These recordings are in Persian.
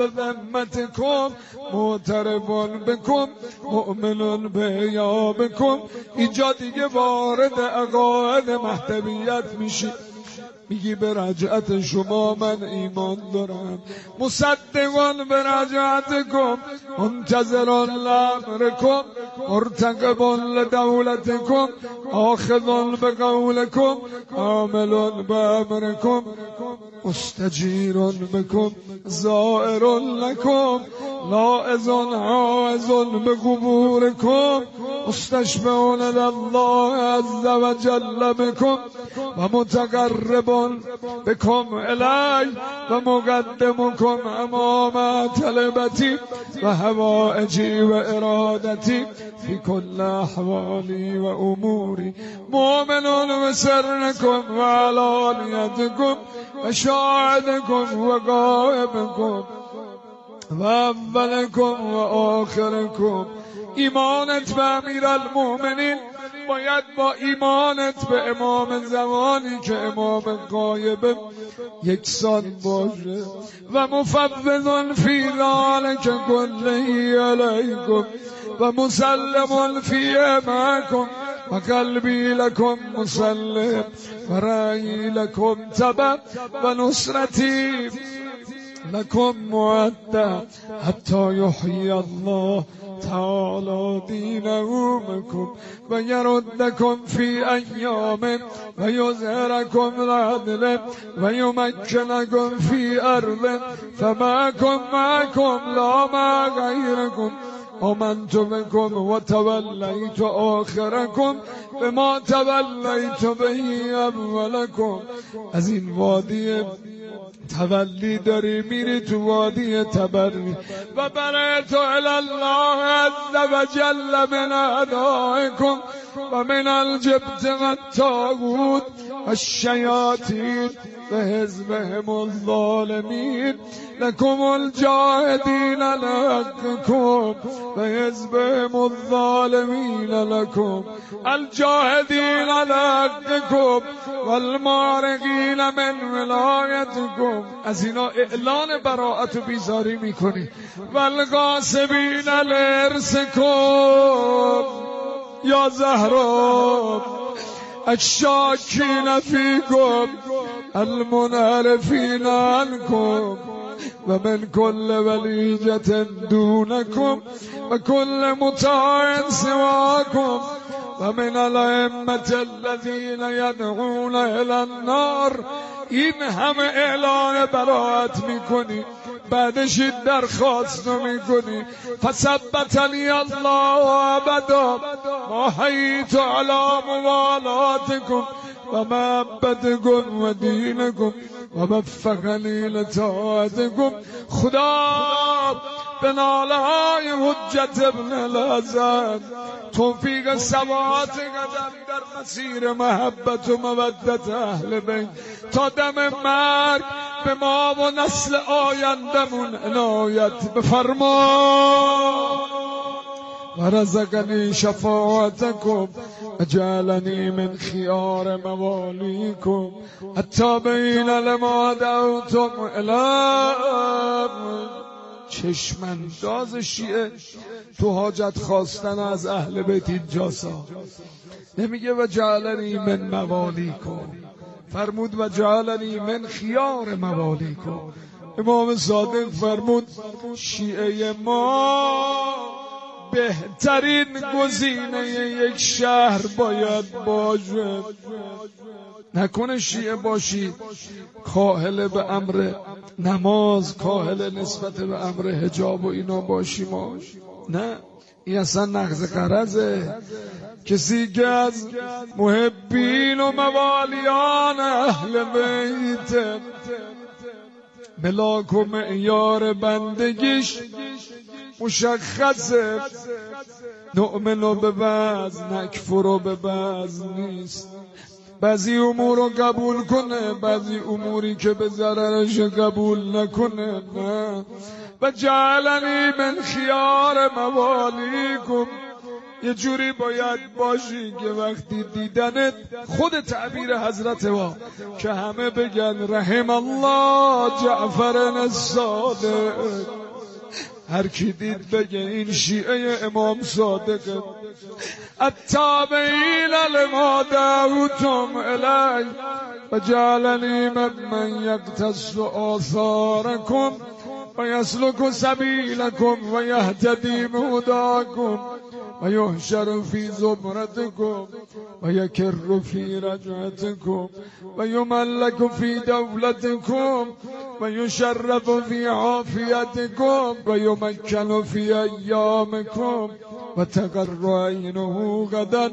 ذمتكم معترف بكم مؤمن بهیابکم. اینجا دیگه وارد عقاید مهدویت میشی، میگی به رجعت شما من ایمان دارم، مصدقان به رجعتکم منتظران لامرکم مرتقبان لدولتکم آخذان به قولکم عاملان به امرکم مستجیران بکم زائران لکم لاعزان عائزان به قبورکم مستشفعون الله عز و جل بکم و متقربان بکم الی و مقدمکم امام طلبتی و حوائجی و ارادتی فی کل احوالی و اموری مؤمنون و سرکم و علانیتکم و شاهدکم و غائبکم و اولکم و آخرکم. ایمانت به امیرالمؤمنین باید با ایمانت به امام زمانی که امام غایب یکسان باشه. و مفوض فی ذلک کله علیکم و مسلم فی معکم و قلبی لکم مسلم و رأیی لکم تبع و نصرتی لکم معده حتی یحیی الله تعالی دینه بکم و یردکم فی ایام و یظهرکم العدل و یمکنکم فی ارض فمعکم لا مع غیرکم آمنت بكم وتوليت آخركم بما توليت به اولكم. از این وادی تولی داری میری تو وادی تبری و برأت الی الله عز و جل من اعدائکم و من الجبت و الطاغوت و الشیاطین و حزبهم الظالمین لکم الجاهدین لحقکم و حزبهم الظالمین لکم الجاهدین لحقکم والمارقین من ولایتکم. از اینا اعلان براءت و بیزاری میکنی. والغاصبین لارثکم یا زهرا الشاکین فیکم المنحرفین عنکم و من کل ولیجة دونکم و کل مطاع سواکم و من الائمة الذین یدعون الی النار. این همه اعلان براءت میکنی، بعدش این درخواست رو میکنی فثبتنی الله ابدا ما حییت علی موالاتکم و محبتکم و دینکم و وفقنی لطاعتکم. خدا به ناله های حجت ابن الحسن توفیق ثبات قدم در مسیر محبت و مودت اهل بیت تا دم مرگ به ما و نسل آیندمون عنایت بفرما. و رزقنی شفاعتکم و جعلنی من خیار موالیکم حتی بین لما دعوتم الام. چشمانداز شیعه تو حاجت خواستن از اهل بیت اینجاسا نمیگه و جعلنی من موالیکم، فرمود و جعلنی من خیار موالیکم. امام صادق فرمود شیعه ما بهترین گزینه یک شهر باید باشه. نکنه شیعه باشی کاهل به امر نماز، کاهل نسبت به امر حجاب و اینا باشی. ما نه، این اصلا نقض قرضه. کسی که از محبین و موالیان اهل بیت ملاک و معیار بندگیش مشخصه، نؤمن به بعض نکفر به بعض نیست. بعضی امور رو قبول کنه، بعضی اموری که به ضررش قبول نکنه. نه. و جعلنی من خیار موالیکم، یه جوری باید باشی که وقتی دیدنت خود تعبیر حضرت وا که همه بگن رحم الله جعفر الصادق. هر کی دید بگه این شیعه امام صادقه. التابعین لما دعوتم الی و جعلنی ممن یقتص آثارکم و یسلک سبیلکم و یهتدی بهداکم و یحشر فی زمرتکم و یکر فی رجعتکم و یملک فی دولتکم و یشرف فی عافیتکم و یمکن فی ایامکم و تقر عینه غدا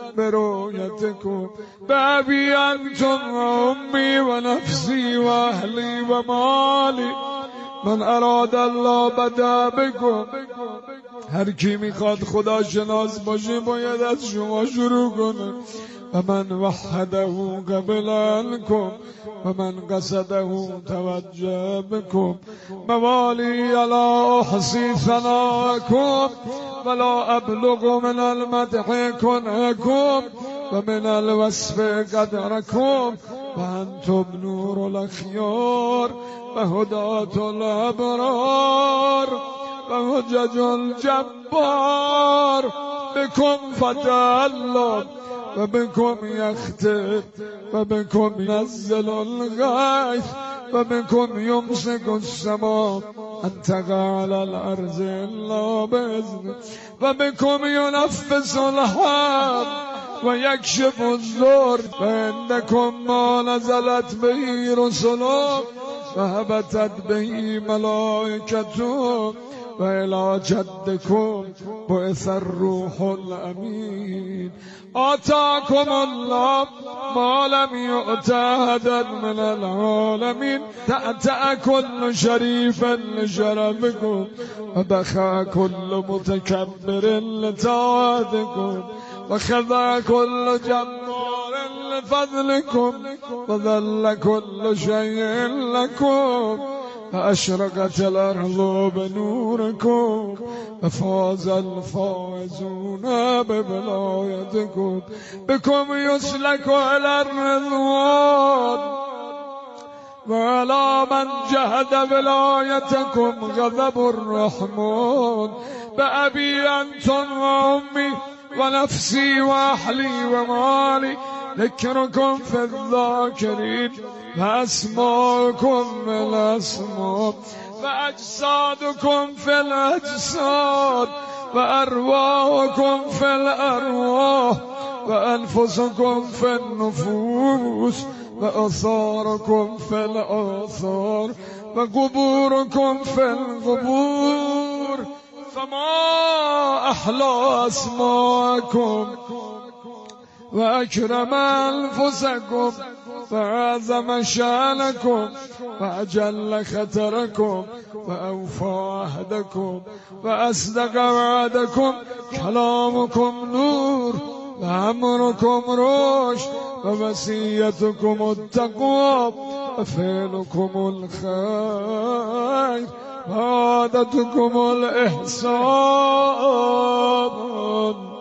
برؤیتکم بابی انتم و امی و نفسی و اهلی و مالی من اراد الله بدا بکن. هر کی میخواد خدا شناس باشه باید از شما شروع کنه. و من وحده قبل عنکم و من قصده توجه بکم موالی علا احصی ثناءکم ولا ابلغ من المدح کنکم و من الوصف قدرکم و انتم نور الاخیار و هدات الابرار و حجج الجبار بكم فتح الله و بكم يختم و بكم ينزل الغيث و بكم يمسك السماء ان تقع على الارض الا باذنه و بكم ينفس الحب و یکشف الضر و عندكم ما نزلت به رسله و هبطت به ملائکته و الی جدکم بعث الروح الامین آتاکم الله ما لم یؤت احدا من العالمین تأتأ کل شریف لشرفکم و بخا کل متکبر لطاعتکم و خضع کل جبار لفضلکم و ذل کل شیء لکم فأشرقت الأرض بنوركم ففاز الفائزون بولايتكم بكم يسلك على الرضوان وعلى من جهد ولايتكم غضب الرحمن بأبي أنتم وأمي ونفسي وأهلي ومالي ذكركم في الذاكرين وأسماءكم في الأسماء وأجسادكم في الأجساد وأرواحكم في الأرواح وأنفسكم في النفوس وآثاركم في الآثار وقبوركم في القبور فما أحلى أسماءكم وأكرم أنفسكم وأعظم شأنكم وأجل خطركم وأوفى عهدكم وأصدق وعدكم كلامكم نور وأمركم رشد ووصيتكم التقوى وفعلكم الخير وعادتكم الإحسان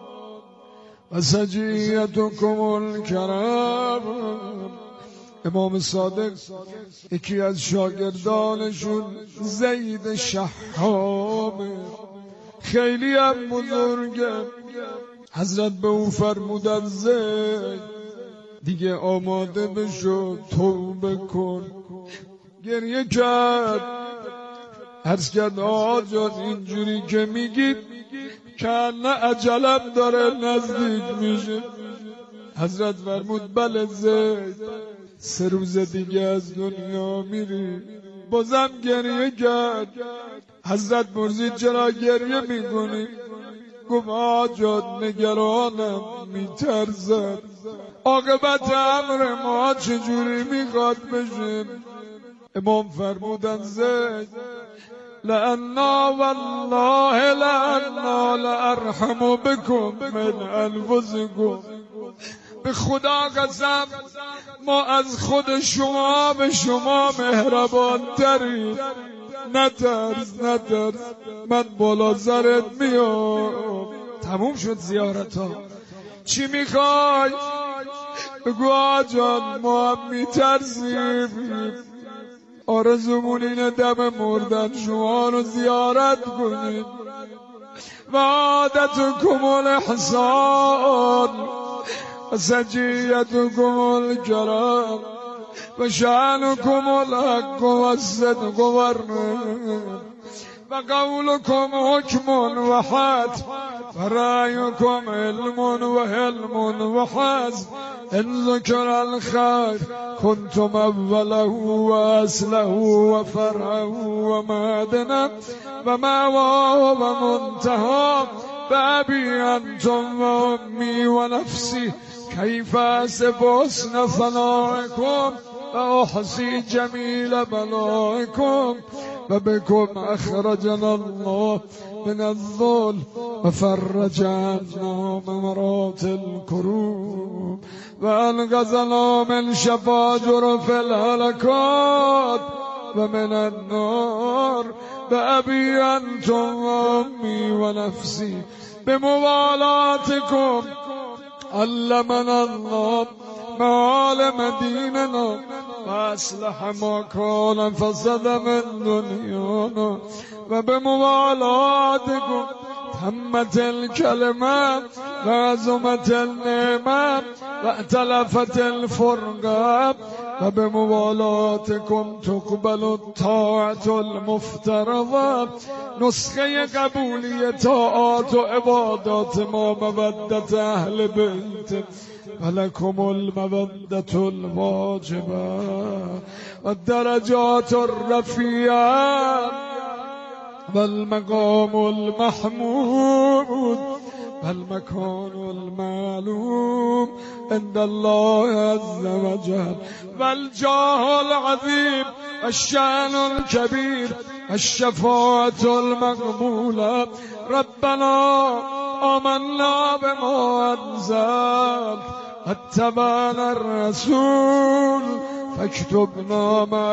وسجیتکم الکرام. امام صادق یکی از شاگردانشون زید شحامه، خیلی هم بزرگه. حضرت به او فرمودن زید دیگه آماده بشو، توبه کن. گریه کرد، عرض کرد آقا جان اینجوری که میگید که نه عجلم داره نزدیک میشه. حضرت فرمود بله زید، 3 روز دیگه از دنیا میری. بازم گریه کرد. حضرت پرسید چرا گریه میکنی؟ گفت آجاد نگرانم، میترزم عاقبت امر ما چجوری میخواد بشه. امام فرمودن زید لأنا والله لأنا لأرحم بكم من أنفسكم. به خدا قسم ما از خود شما به شما مهربان تریم. نترس، من بالا سرت میام. تموم شد زیارت ها. چی میخوای؟ بگو آجان ما هم میترسیم، آرزومون اینه دم مردن شما رو زیارت کنیم. و عادتكم الإحسان و سجیتكم الكرام و شأنكم الحق و الصدق والرحمة و قولكم حكم و حتم و رأيكم علم و حلم و حزم. إن ذكر الخير كنتم أوله وأصله وفرعه ومعدنه ومأواه ومنتهى. بأبي أنتم وأمي ونفسي كيف أصف حسن ثنائكم وأحصي جميل بلائكم. وبكم أخرجنا الله من الظلم وفرج عنا ممرات الكروب وأنقذنا من شفاجر في الهلكات ومن النار. بأبي أنتم وأمي ونفسي بموالاتكم علمنا الله معالم ديننا وأصلح ما كان فسد من دنيانا. وبموالاتكم تمت الكلمة وعظمت النعمة واتلفت الفرقة. وبموالاتكم تقبل الطاعة المفترضة. نسخه قبولی طاعات و عبادات ما مودت اهل بیت ولكم المودة الواجبة والدرجات الرفيعة والمقام المحمود والمكان المعلوم عند الله عز وجل والجاه العظيم الشأن الكبير الشفاعة المقبولة. ربنا آمنا بما أنزل واتبعنا الرسول فاكتبنا مع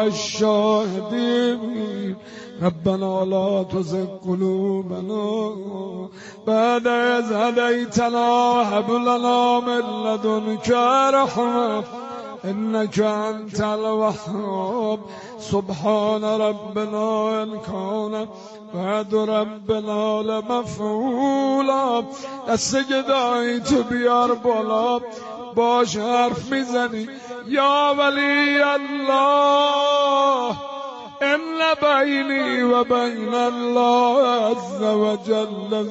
الشاهدين. ربنا لا تزغ قلوبنا بعد إذ هديتنا وهب لنا من لدنك رحمة إنك أنت الوهاب. سبحان ربنا إن كان وعد ربنا لمفعولا. دست گدایی تو بیار بالا، باش حرف میزنی یا ولی الله إن بيني وبين الله عز وجل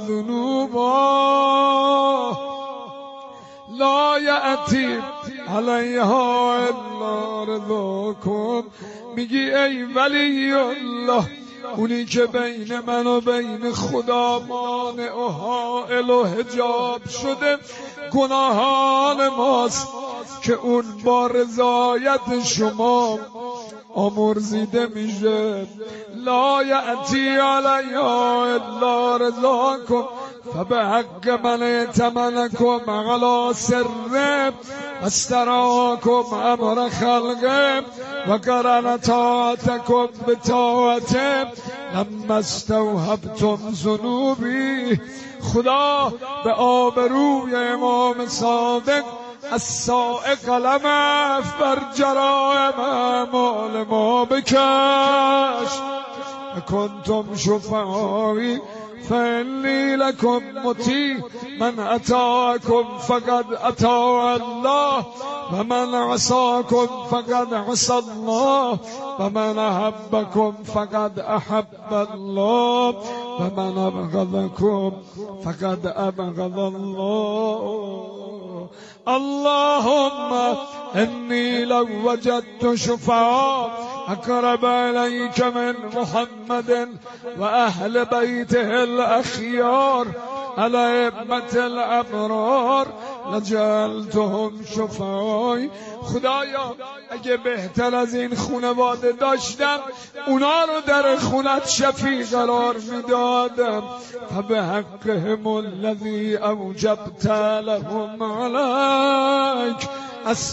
ذنوبا لا يأتي عليها إلا رضاكم. میگی ای ولی الله، اونی که بین من و بین خدا مانع و حائل و حجاب شده گناهان ماست که اون با رضایت شما آمرزیده میشه. لا یأتی علیها الا رضاکم فبحق من ائتمنکم علی سره واستراکم امر خلقه و قرن طاعتکم بطاعته لما استوهبتم ذنوبی. خدا به آبروی امام صادق السائق قلم بر جرائم اعمال ما بکش. کنتم شفعایی فإني لكم مطیع من اطاعكم فقد اطاع الله ومن عصاكم فقد عصى الله ومن احبكم فقد احب الله ومن ابغضكم فقد ابغض الله. اللهم إني لو وجدت شفعاء أقرب إليك من محمد وأهل بيته الأخيار الأئمة الأبرار لجعلتهم شفعای. خدایا اگه بهتر از این خانواده داشتم اونا رو در خونت شفیع قرار میدادم. فبحقهم الذی اوجبت لهم علیک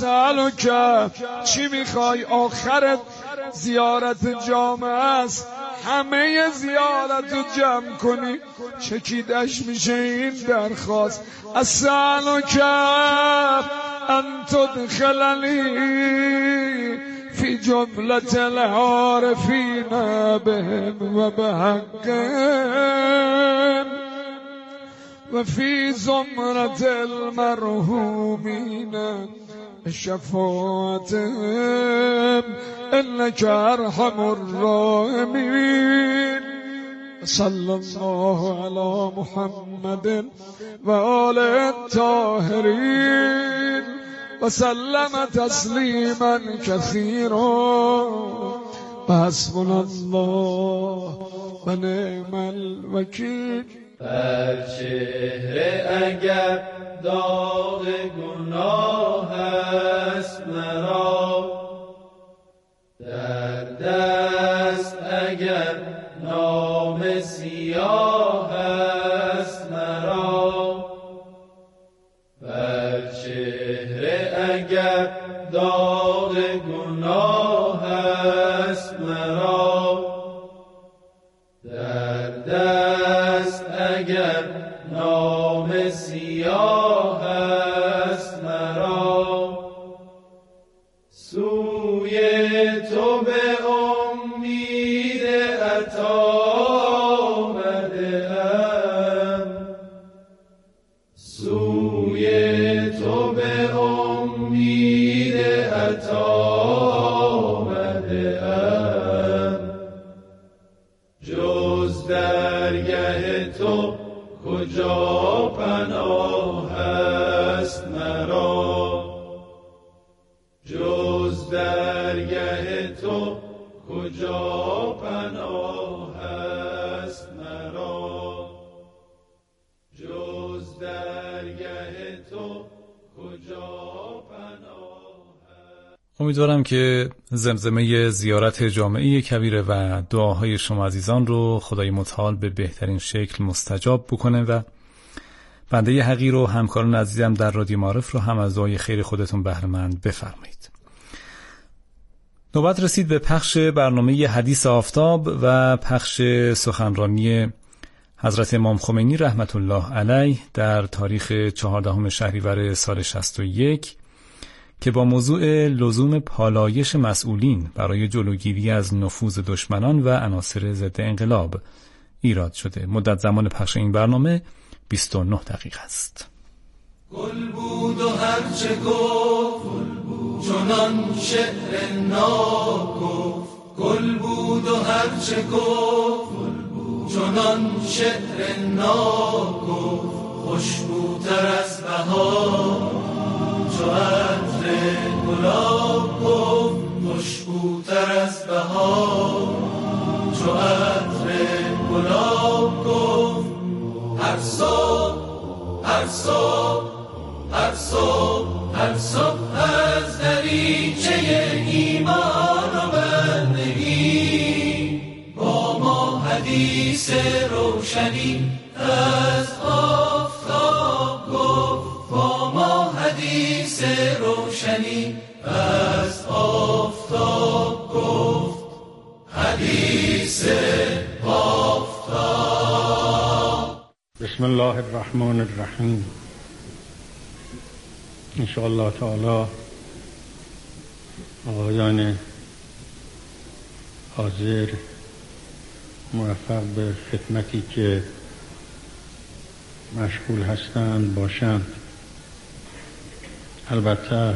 اسألک. چی میخوای؟ آخرت زیارت جامعه است. همه زیارت رو جمع کنی چکیدش میشه این درخواست اسألک ان تدخلنی فی جملة العارفین بهم و بحقهم و فی زمرة المرحومین شفاعتهم انك ارحم الراحمین. صلی الله علی محمد و آل الطاهرین و سلم تسلیما کثیرا و حسبنا الله و نعم الوکیل. بر چهره اگر داغ گناه است مرا، در دست اگر نام سیاه است مرا، بر چهره اگر داغ گناه است مرا، در دست اگر نام سیاه است مرا، سوی تو به امید عطا آمده‌ام، سوی تو به امید عطا آمده‌ام، جز درگه تو کجا پناه است مرا، جز درگه تو کجا پناه است مرا، جز درگه تو کجا پناه است. امیدوارم که زمزمه زیارت جامعه کبیره و دعاهای شما عزیزان رو خدای متعال به بهترین شکل مستجاب بکنه و بنده حقیر و همکاران عزیزم در رادیو معارف رو هم از دعای خیر خودتون بهره مند بفرمایید. نوبت رسید به پخش برنامه حدیث آفتاب و پخش سخنرانی حضرت امام خمینی رحمت الله علیه در تاریخ 14 شهریور سال 61 که با موضوع لزوم پالایش مسئولین برای جلوگیری از نفوذ دشمنان و عناصر ضد انقلاب ایراد شده. مدت زمان پخش این برنامه 29 دقیقه است. گل بود و هرچه گفت چنان شعر ناب گفت، گل بود و هرچه گفت چنان شعر ناب گفت، خوشبوتر از بهار چو عطر گلاب گفت، خوشبوتر از بهار چو عطر گلاب گفت، هر صبح هر صبح هر صبح هر صبح از دریچه ایمان و بندگی با ما حدیث روشنی از آفتاب گفت، با ما حدیث روشنی از آفتاب گفت، حدیث آفتاب. بسم الله الرحمن الرحیم. انشاءالله تعالی آقایان حاضر موفق به خدمتی که مشغول هستند باشند. البته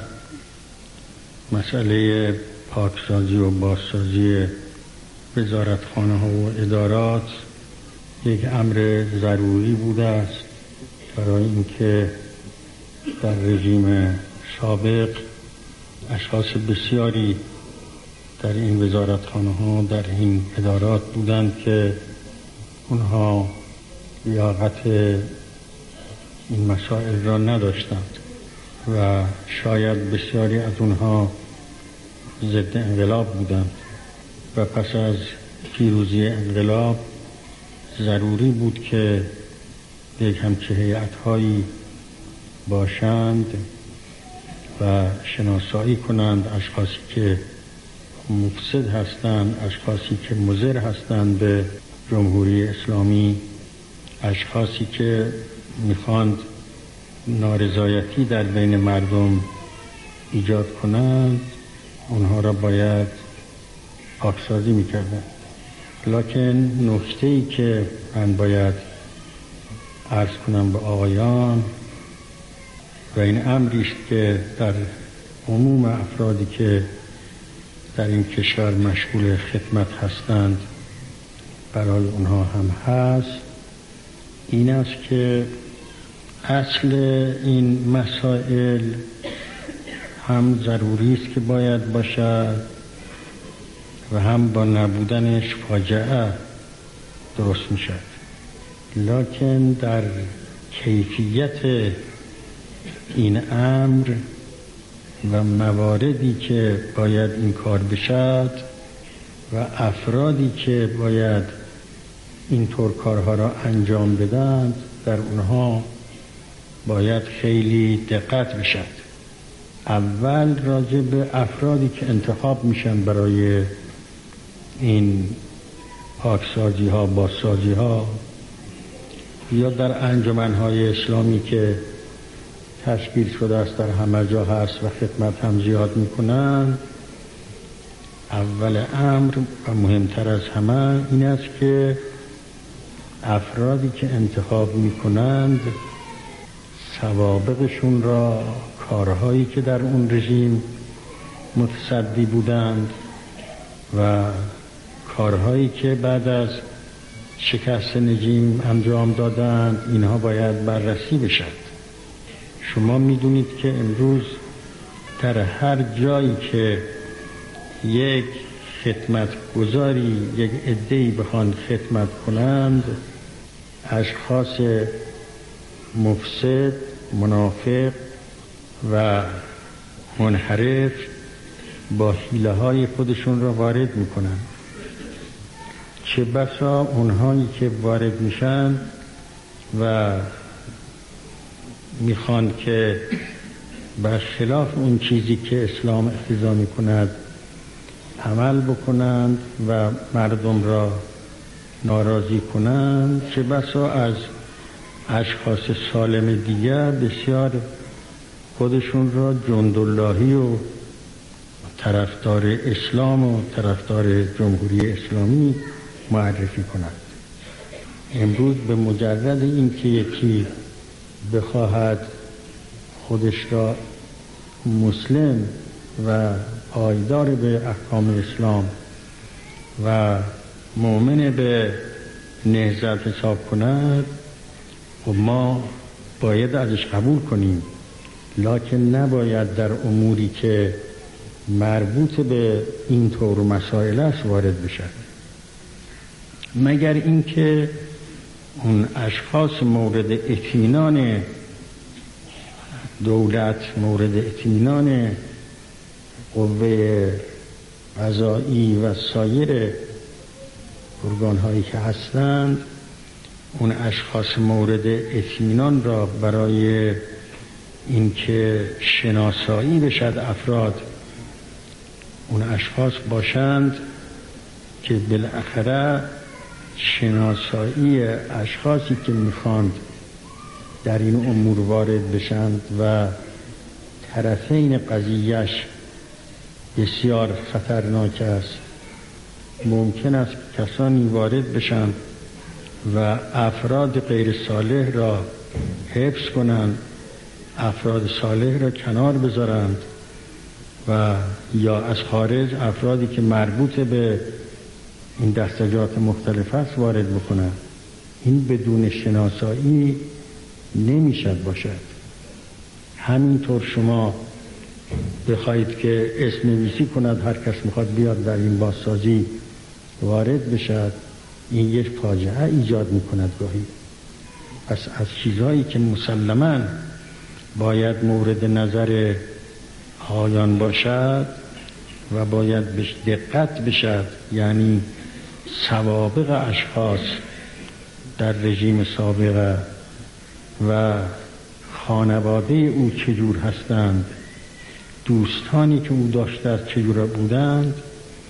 مسئله پاکسازی و بازسازی وزارتخانه ها و ادارات یک امر ضروری بوده است برای اینکه در رژیم سابق اشخاص بسیاری در این وزارتخانه ها در این ادارات بودند که اونها لیاقت این مسائل را نداشتند و شاید بسیاری از اونها ضد انقلاب بودند و پس از پیروزی انقلاب ضروری بود که یک همچه هیئت‌هایی باشند و شناسایی کنند اشخاصی که مفسد هستند، اشخاصی که مضر هستند به جمهوری اسلامی، اشخاصی که میخواند نارضایتی در بین مردم ایجاد کنند، اونها را باید پاکسازی میکردند. لکن نکته‌ای که من باید عرض کنم به آقایان و این امریست که در عموم افرادی که در این کشور مشغول خدمت هستند برای اونها هم هست، این است که اصل این مسائل هم ضروری است که باید باشد و هم با نبودنش فاجعه درست می شد. لکن در کیفیت این امر و مواردی که باید این کار بشد و افرادی که باید اینطور کارها را انجام بدند، در اونها باید خیلی دقت بشد. اول راجع به افرادی که انتخاب میشن برای این پاکسازی ها، بازسازی ها یا در انجمنهای اسلامی که تشکیل شده است در همه جا هست و خدمت هم زیاد میکنن، اول امر و مهمتر از همه این است که افرادی که انتخاب میکنند سوابقشون را، کارهایی که در اون رژیم متصدی بودند و کارهایی که بعد از شکست رژیم انجام دادند، اینها باید بررسی بشد. شما میدونید که امروز در هر جایی که یک خدمتگزاری، یک عده‌ای بخوان خدمت کنند، اشخاص مفسد، منافق و منحرف با حیله‌های خودشون را وارد میکنن. چه بسا اونهایی که وارد میشن و میخوان که برخلاف اون چیزی که اسلام اقتضا میکند عمل بکنند و مردم را ناراضی کنند، چه بسا از اشخاص سالم دیگر بسیار خودشون را جنداللهی و طرفدار اسلام و طرفدار جمهوری اسلامی معرفی کنند. امروز به مجرد اینکه یکی بخواهد خودش را مسلم و پایدار به احکام اسلام و مؤمن به نهضت حساب کند و ما باید ازش قبول کنیم، لکن نباید در اموری که مربوط به این طور مسائل است وارد بشد، مگر اینکه اون اشخاص مورد اطمینان دولت، مورد اطمینان قوه قضایی و سایر ارگان‌هایی که هستند، اون اشخاص مورد اطمینان را برای اینکه شناسایی بشد افراد، اون اشخاص باشند که بالاخره شناسایی اشخاصی که میخواند در این امور وارد بشند و طرفین قضیهش بسیار خطرناک است. ممکن است کسانی وارد بشند و افراد غیر صالح را حفظ کنند، افراد صالح را کنار بذارند و یا از خارج افرادی که مربوط به این دستجات مختلف است وارد بکنند. این بدون شناسایی نمیشد باشد. همینطور شما بخواهید که اسم نویسی کند هر کس میخواد بیاد در این بازسازی وارد بشد، این یک فاجعه ایجاد میکند گاهی. پس از چیزهایی که مسلماً باید مورد نظر آیان باشد و باید بهش دقت بشد، یعنی سوابق اشخاص در رژیم سابقه و خانواده او چجور هستند، دوستانی که او داشته است چجور بودند،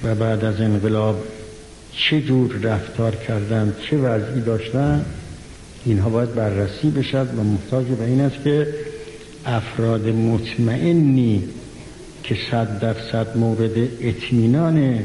و بعد از انقلاب چه جور رفتار کردند، چه وضعی داشتند، اینها باید بررسی بشد و محتاج به این است که افراد مطمئنی که 100% مورد اطمینان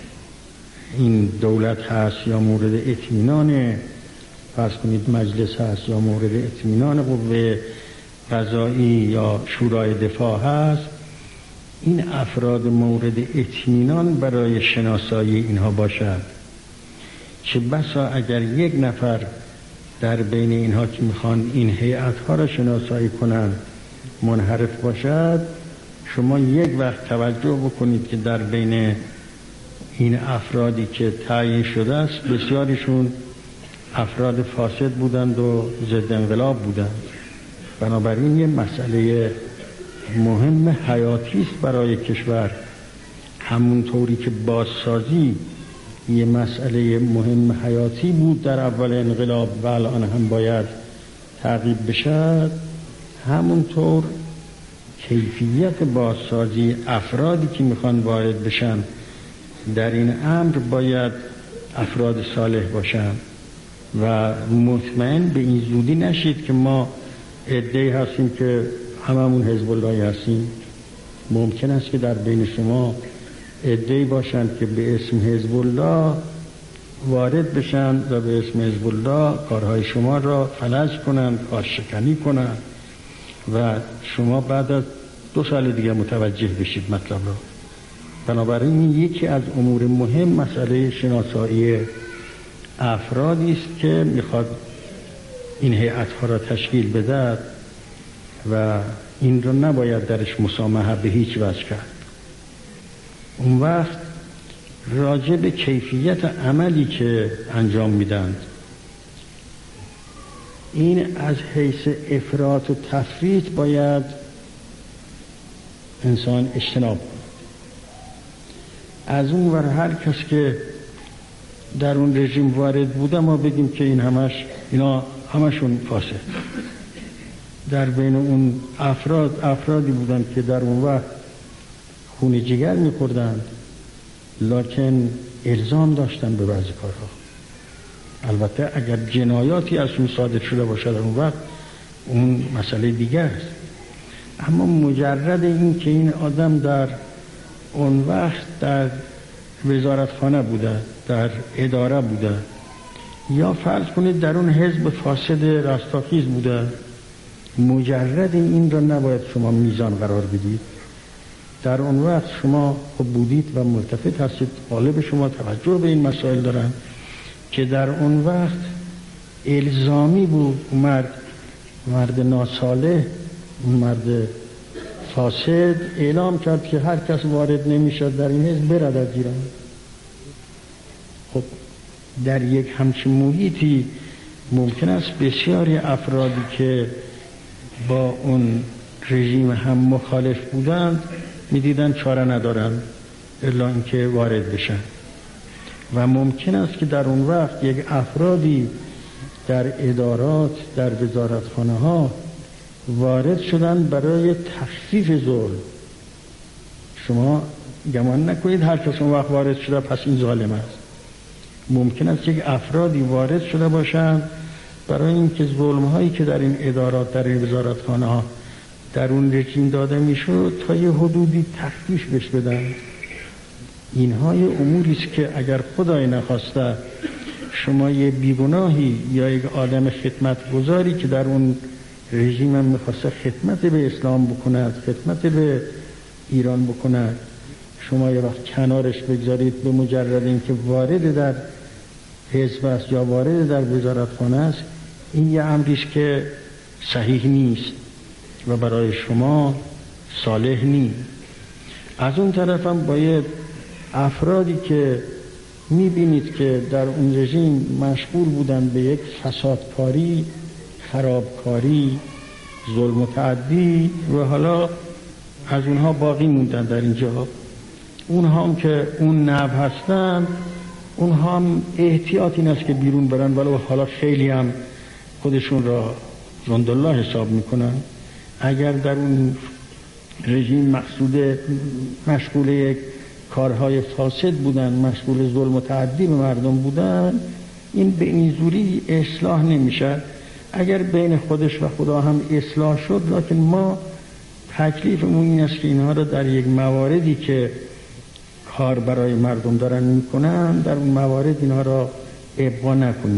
این دولت هست یا مورد اطمینان فرض کنید مجلس هست یا مورد اطمینان قوه قضایی یا شورای دفاع هست، این افراد مورد اطمینان برای شناسایی اینها باشد. چه بسا اگر یک نفر در بین اینها که میخوان این هیئت‌ها را شناسایی کنند منحرف باشد، شما یک وقت توجه بکنید که در بین این افرادی که تعیین شده است بسیاریشون افراد فاسد بودند و ضد انقلاب بودند. بنابراین یه مسئله مهم حیاتی است برای کشور، همونطوری که بازسازی یه مسئله مهم حیاتی بود در اول انقلاب و الان هم باید تعقیب بشد، همونطور کیفیت بازسازی افرادی که میخوان وارد بشن در این امر باید افراد صالح باشن و مطمئن به این زودی نشید که ما عده‌ای هستیم که هممون حزب اللهی هستیم. ممکن است که در بین شما عده‌ای باشند که به اسم حزب الله وارد بشن و به اسم حزب الله کارهای شما را فلج کنند، کارشکنی کنند و شما بعد از 2 سال دیگه متوجه بشید مطلب را. بنابراین یکی از امور مهم مسئله شناسایی افرادی است که میخواد این هیئت‌ها را تشکیل بده و این را نباید درش مسامحه به هیچ وجه کرد. اون وقت راجع به کیفیت عملی که انجام میدند، این از حیث افراط و تفریط باید انسان اجتناب کند. از اون ور هر کس که در اون رژیم وارد بوده ما بگیم که اینا همشون فاسد. در بین اون افرادی بودند که در اون وقت خون جگر می‌خوردند لکن الزام داشتن به بعضی کارها. البته اگر جنایاتی از اون صادر شده باشد در اون وقت اون مسئله دیگر است، اما مجرد این که این آدم در اون وقت در وزارتخانه بوده، در اداره بوده، یا فرض کنید در اون حزب فاسد رستاخیز بوده، مجرد این را نباید شما میزان قرار بدید. در اون وقت شما خب بودید و ملتفت هستید، غالب شما توجه به این مسائل دارن که در اون وقت الزامی بود مرد ناصالح، مرد فاسد اعلام کرد که هر کس وارد نمیشد در این حزب برد از ایران. خب در یک همچین محیطی ممکن است بسیاری افرادی که با اون رژیم هم مخالف بودند میدیدن چاره ندارن الا اینکه وارد بشن و ممکن است که در اون وقت یک افرادی در ادارات، در وزارتخانه ها وارد شدن برای تخفیف ظلم. شما گمان نکنید هر کس اون وقت وارد شده پس این ظالم است. ممکن است یک افرادی وارد شده باشند برای اینکه ظلم هایی که در این ادارات، در این وزارتخانه ها در اون رژیم داده میشد تا یه حدودی تخفیف بش بدن. اینها یه اموری است که اگر خدای نخواسته شما یه بیگناهی یا یک آدم خدمتگزاری که در اون رژیم هم میخواسته خدمت به اسلام بکند، خدمت به ایران بکند، شما یه وقت کنارش بگذارید به مجرد اینکه وارد در حزب است یا وارد در وزارتخانه است، این یه امریست که صحیح نیست و برای شما صالح نیست. از اون طرف هم باید افرادی که میبینید که در اون رژیم مشغول بودن به یک فسادکاری، خرابکاری، ظلم و تعدی و حالا از اونها باقی موندن در اینجا، اونها هم که اون نوع هستن، اونها هم احتیاط این است که بیرون برن، ولی حالا خیلی هم خودشون را جندالله حساب میکنن. اگر در اون رژیم مشغول یک کارهای فاسد بودن، مشغول ظلم و تعدی به مردم بودن، این به این زوری اصلاح نمیشه. اگر بین خودش و خدا هم اصلاح شد، لکن ما تکلیفمون این است که اینها را در یک مواردی که کار برای مردم دارن میکنن، در اون موارد اینها را ابقا نکنیم.